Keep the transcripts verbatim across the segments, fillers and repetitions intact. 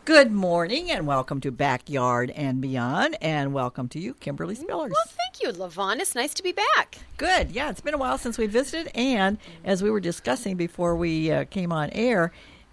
Good morning and welcome to Backyard and Beyond, and welcome to you, Kimberly Spillers. Well, thank you, LaVon. It's nice to be back. Good. Yeah, it's been a while since we visited, and as we were discussing before we uh, came on air,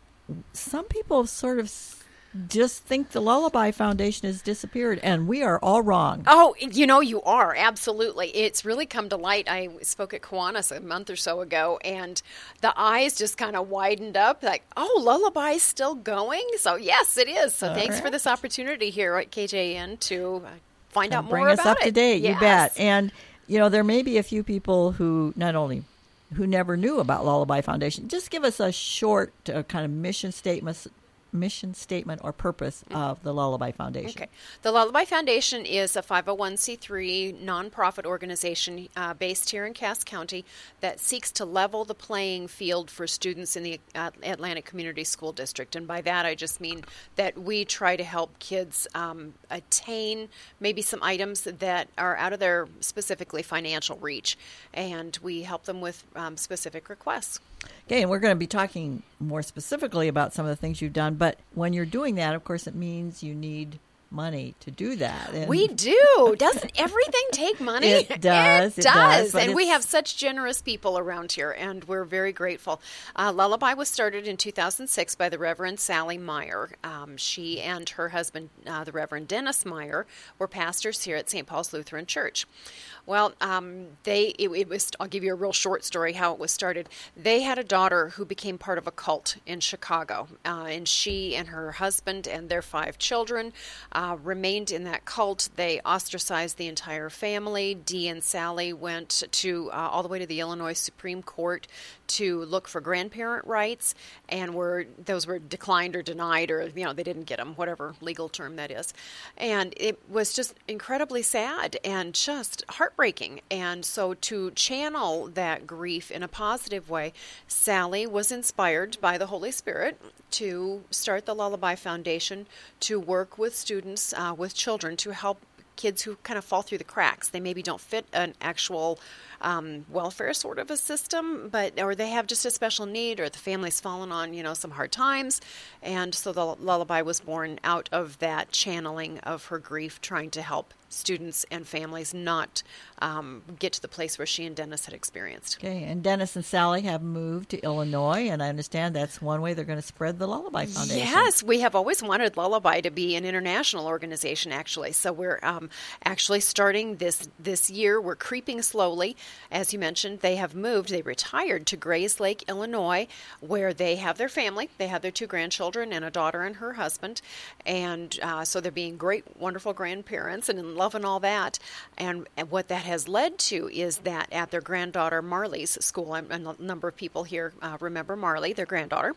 some people sort of just think the Lullaby Foundation has disappeared, and we are all wrong. Oh, you know, you are. Absolutely. It's really come to light. I spoke at Kiwanis a month or so ago, and the eyes just kind of widened up like, oh, Lullaby is still going? So, yes, it is. So, all thanks right. for this opportunity here at K J N to find out bring more us about up it. to date. Yes. You bet. And, you know, there may be a few people who not only who never knew about Lullaby Foundation. Just give us a short uh, kind of mission statement mission statement or purpose of the Lullaby Foundation. Okay. The Lullaby Foundation is a five oh one c three nonprofit organization uh, based here in Cass County that seeks to level the playing field for students in the uh, Atlantic Community School District. And by that, I just mean that we try to help kids um, attain maybe some items that are out of their specifically financial reach. And we help them with um, specific requests. Okay, and we're going to be talking more specifically about some of the things you've done. But when you're doing that, of course, it means you need money to do that. And we do. Doesn't everything take money? It does. It, it does. does. And we have such generous people around here, and we're very grateful. Uh, Lullaby was started in two thousand six by the Reverend Sally Meyer. Um, she and her husband, uh, the Reverend Dennis Meyer, were pastors here at Saint Paul's Lutheran Church. Well, um, they it, it was. I'll give you a real short story how it was started. They had a daughter who became part of a cult in Chicago, uh, and she and her husband and their five children uh, remained in that cult. They ostracized the entire family. Dee and Sally went to uh, all the way to the Illinois Supreme Court to look for grandparent rights, and were those were declined or denied, or you know they didn't get them, whatever legal term that is. And it was just incredibly sad and just heartbreaking. And so to channel that grief in a positive way, Sally was inspired by the Holy Spirit to start the Lullaby Foundation to work with students, uh, with children, to help kids who kind of fall through the cracks. They maybe don't fit an actual um, welfare sort of a system, but or they have just a special need, or the family's fallen on, you know, some hard times. And so the Lullaby was born out of that channeling of her grief, trying to help students and families not um, get to the place where she and Dennis had experienced. Okay, and Dennis and Sally have moved to Illinois, and I understand that's one way they're going to spread the Lullaby Foundation. Yes, we have always wanted Lullaby to be an international organization, actually. So we're um, actually starting this this year. We're creeping slowly. As you mentioned, they have moved. They retired to Grays Lake, Illinois, where they have their family. They have their two grandchildren and a daughter and her husband. And uh, so they're being great, wonderful grandparents and in love and all that. And, and what that has led to is that at their granddaughter Marley's school, and a number of people here uh, remember Marley, their granddaughter,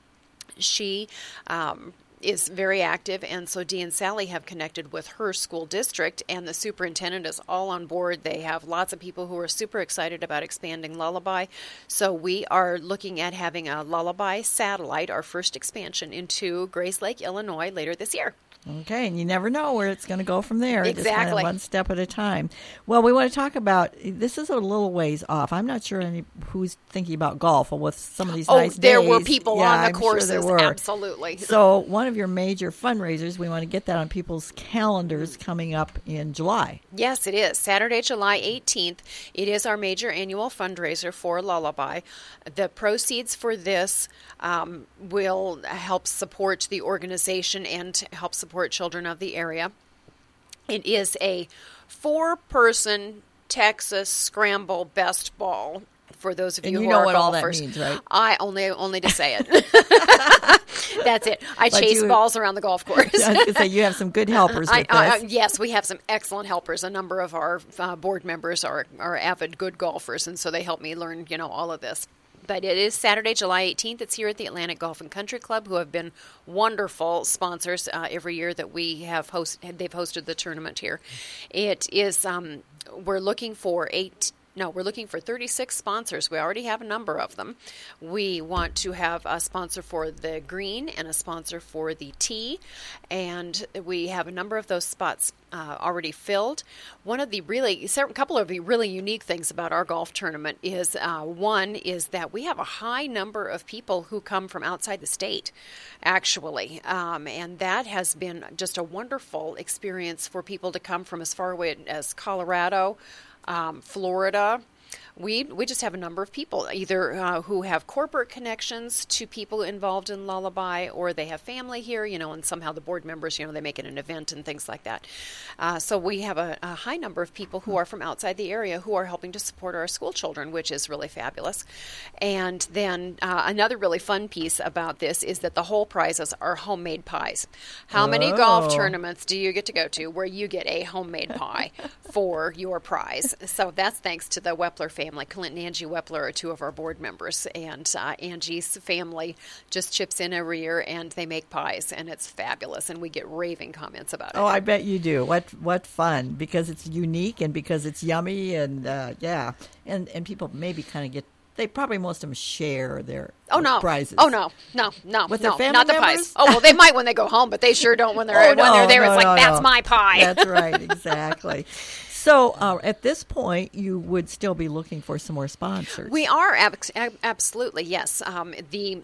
she um, is very active, and so Dee and Sally have connected with her school district, and the superintendent is all on board. They have lots of people who are super excited about expanding Lullaby. So we are looking at having a Lullaby satellite, our first expansion, into Grays Lake, Illinois, later this year. Okay, and you never know where it's going to go from there. Exactly. Just kind of one step at a time. Well, we want to talk about, this is a little ways off. I'm not sure any who's thinking about golf or with some of these oh, nice days. there were people yeah, on the I'm courses, sure there were. Absolutely. So one of your major fundraisers, we want to get that on people's calendars coming up in July. Yes, it is. Saturday, July eighteenth. It is our major annual fundraiser for Lullaby. The proceeds for this um, will help support the organization and help support children of the area. It is a four-person Texas Scramble Best Ball. For those of you, and you who know are what golfers, all that means, right? I only only to say it. That's it. I But chase you- balls around the golf course. I was going to say, you have some good helpers I, with I, this. yes, we have some excellent helpers. A number of our uh, board members are, are avid good golfers, and so they help me learn, you know, all of this. But it is Saturday, July eighteenth. It's here at the Atlantic Golf and Country Club, who have been wonderful sponsors uh, every year that we have host. They've hosted the tournament here. It is. Um, we're looking for eight. No, we're looking for thirty-six sponsors. We already have a number of them. We want to have a sponsor for the green and a sponsor for the tea, and we have a number of those spots uh, already filled. One of the really, a couple of the really unique things about our golf tournament is uh, one is that we have a high number of people who come from outside the state, actually, um, and that has been just a wonderful experience for people to come from as far away as Colorado, Um, Florida. We we just have a number of people, either uh, who have corporate connections to people involved in Lullaby, or they have family here, you know, and somehow the board members, you know, they make it an event and things like that. Uh, so we have a, a high number of people who are from outside the area who are helping to support our school children, which is really fabulous. And then uh, another really fun piece about this is that the whole prizes are homemade pies. How many Oh. golf tournaments do you get to go to where you get a homemade pie for your prize? So that's thanks to the Wepler family. Clint and Angie Wepler are two of our board members, and uh, Angie's family just chips in every year, and they make pies, and it's fabulous, and we get raving comments about it. Oh, I bet you do. What what fun, because it's unique and because it's yummy, and uh, yeah, and and people maybe kind of get, they probably most of them share their Oh no! prizes. Oh no! No! No! With no! their family Not the members? pies. Oh well, they might when they go home, but they sure don't when they're Oh, when no, they're there. no, it's like no, that's no. my pie. That's right, exactly. So uh, at this point, you would still be looking for some more sponsors. We are ab- ab- absolutely yes. Um, the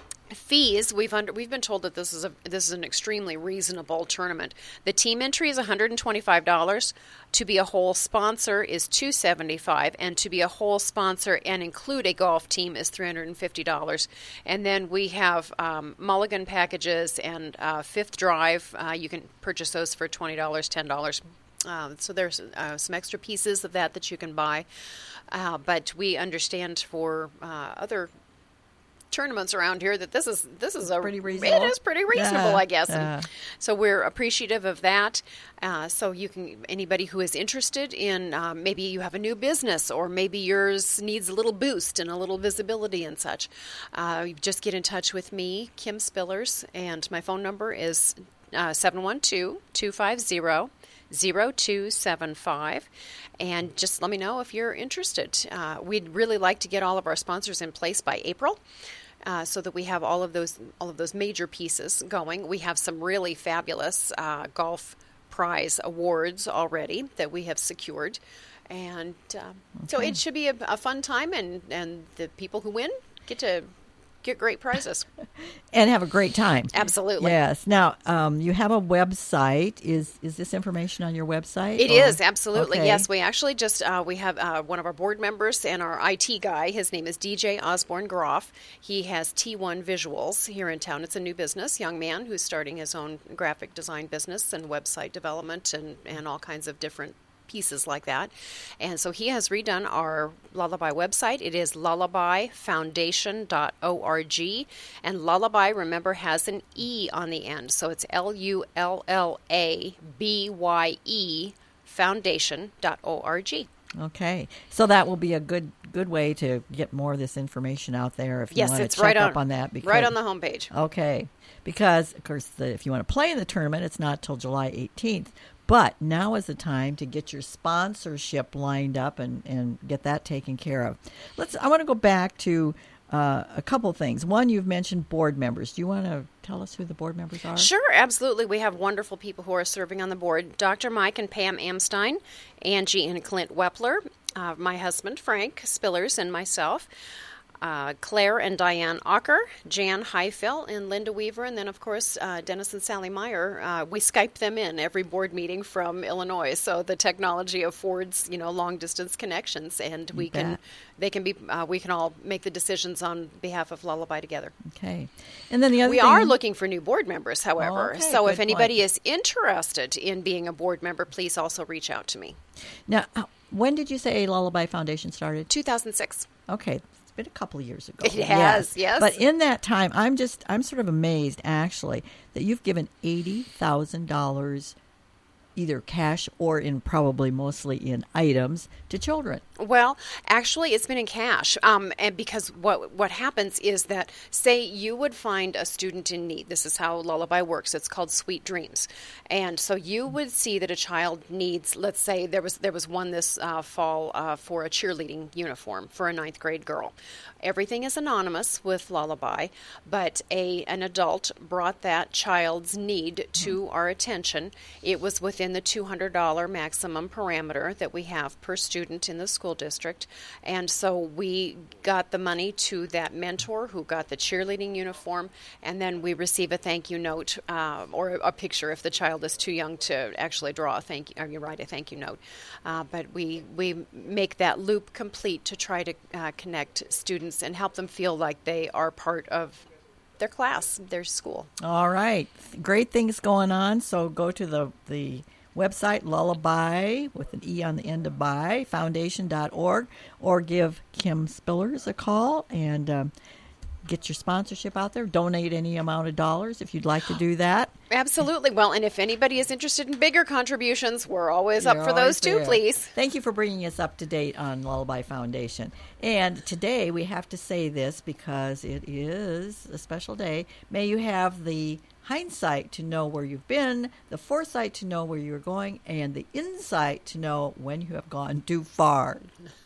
fees we've under we've been told that this is a this is an extremely reasonable tournament. The team entry is one hundred twenty-five dollars. To be a whole sponsor is two hundred seventy-five dollars, and to be a whole sponsor and include a golf team is three hundred fifty dollars. And then we have um, mulligan packages and uh, fifth drive. Uh, you can purchase those for twenty dollars, ten dollars. Um, so there's uh, some extra pieces of that that you can buy. Uh, but we understand for uh, other tournaments around here that this is this is a Pretty reasonable. It is pretty reasonable, Yeah, I guess. yeah. And so we're appreciative of that. Uh, so you can anybody who is interested in uh, maybe you have a new business, or maybe yours needs a little boost and a little visibility and such. Uh, you just get in touch with me, Kim Spillers, and my phone number is uh, seven one two, two five zero, zero two seven five, and just let me know if you're interested. Uh, we'd really like to get all of our sponsors in place by April, uh, so that we have all of those all of those major pieces going. We have some really fabulous uh, golf prize awards already that we have secured, and uh, so Okay. it should be a, a fun time, and and the people who win get to get great prizes. And have a great time. Absolutely. Yes. Now, um, you have a website. Is is this information on your website? It or- is, absolutely. Okay. Yes, we actually just, uh, we have uh, one of our board members and our I T guy. His name is D J Osborne Groff. He has T one Visuals here in town. It's a new business, young man who's starting his own graphic design business and website development and, and all kinds of different pieces like that. And so he has redone our Lullaby website. It is lullaby foundation dot org. And Lullaby, remember, has an E on the end. So it's L U L L A B Y E foundation dot org. Okay. So that will be a good good way to get more of this information out there if you Yes, want to it's check right up on, on that. Because, right on the homepage. Okay. Because, of course, the, if you want to play in the tournament, it's not till July eighteenth. But now is the time to get your sponsorship lined up and, and get that taken care of. Let's. I want to go back to uh, a couple things. One, you've mentioned board members. Do you want to tell us who the board members are? Sure, absolutely. We have wonderful people who are serving on the board. Doctor Mike and Pam Amstein, Angie and Clint Wepler, uh, my husband Frank Spillers, and myself. Uh, Claire and Diane Ocker, Jan Highfill and Linda Weaver, and then, of course, uh, Dennis and Sally Meyer. Uh, we Skype them in every board meeting from Illinois, so the technology affords, you know, long-distance connections, and we You can, bet. they can be, uh, we can all make the decisions on behalf of Lullaby together. Okay. And then the other We thing, are looking for new board members, however. Okay, so if good anybody point. is interested in being a board member, please also reach out to me. Now, uh, when did you say Lullaby Foundation started? two thousand six. Okay. Been a couple of years ago. It has, yes. But in that time, I'm just, I'm sort of amazed, actually, that you've given eighty thousand dollars either cash or in probably mostly in items to children? Well, actually, it's been in cash, um, and because what what happens is that, say, you would find a student in need. This is how Lullaby works. It's called Sweet Dreams, and so you would see that a child needs. Let's say there was there was one this uh, fall uh, for a cheerleading uniform for a ninth grade girl. Everything is anonymous with Lullaby, but a an adult brought that child's need to mm-hmm. our attention. It was within the two hundred dollars maximum parameter that we have per student in the school district, and so we got the money to that mentor who got the cheerleading uniform, and then we receive a thank you note uh, or a picture if the child is too young to actually draw a thank you, or you write a thank you note. Uh, but we we make that loop complete to try to uh, connect students and help them feel like they are part of their class, their school. All right, great things going on. So go to the the. website, Lullaby, with an E on the end of by, foundation dot org, or give Kim Spillers a call and um, get your sponsorship out there. Donate any amount of dollars if you'd like to do that. Absolutely. Well, and if anybody is interested in bigger contributions, we're always You're up for those too, there. please. Thank you for bringing us up to date on Lullaby Foundation. And today we have to say this because it is a special day. May you have the hindsight to know where you've been, the foresight to know where you're going, and the insight to know when you have gone too far.